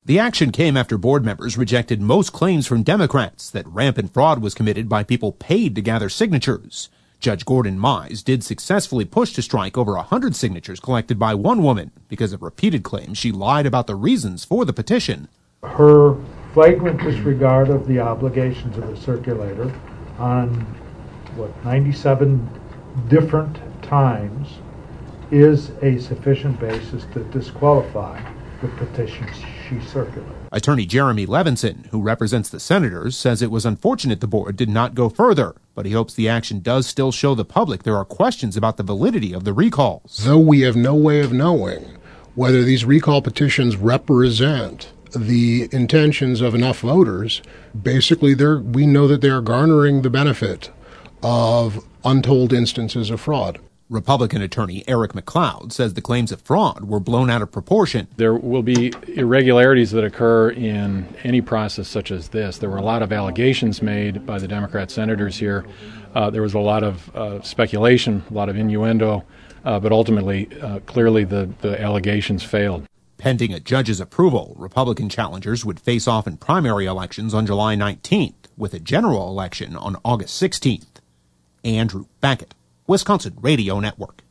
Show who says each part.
Speaker 1: The action came after board members rejected most claims from Democrats that rampant fraud was committed by people paid to gather signatures. Judge Gordon Mize did successfully push to strike over 100 signatures collected by one woman because of repeated claims she lied about the reasons for the petition.
Speaker 2: Her flagrant disregard of the obligations of the circulator on, 97 different times is a sufficient basis to disqualify the petitions she circulated.
Speaker 1: Attorney Jeremy Levinson, who represents the senators, says it was unfortunate the board did not go further, but he hopes the action does still show the public there are questions about the validity of the recalls.
Speaker 3: Though we have no way of knowing whether these recall petitions represent the intentions of enough voters, basically we know that they are garnering the benefit of untold instances of fraud.
Speaker 1: Republican attorney Eric McLeod says the claims of fraud were blown out of proportion.
Speaker 4: There will be irregularities that occur in any process such as this. There were a lot of allegations made by the Democrat senators here. There was a lot of speculation, a lot of innuendo, but ultimately, clearly the allegations failed.
Speaker 1: Pending a judge's approval, Republican challengers would face off in primary elections on July 19th, with a general election on August 16th. Andrew Beckett, Wisconsin Radio Network.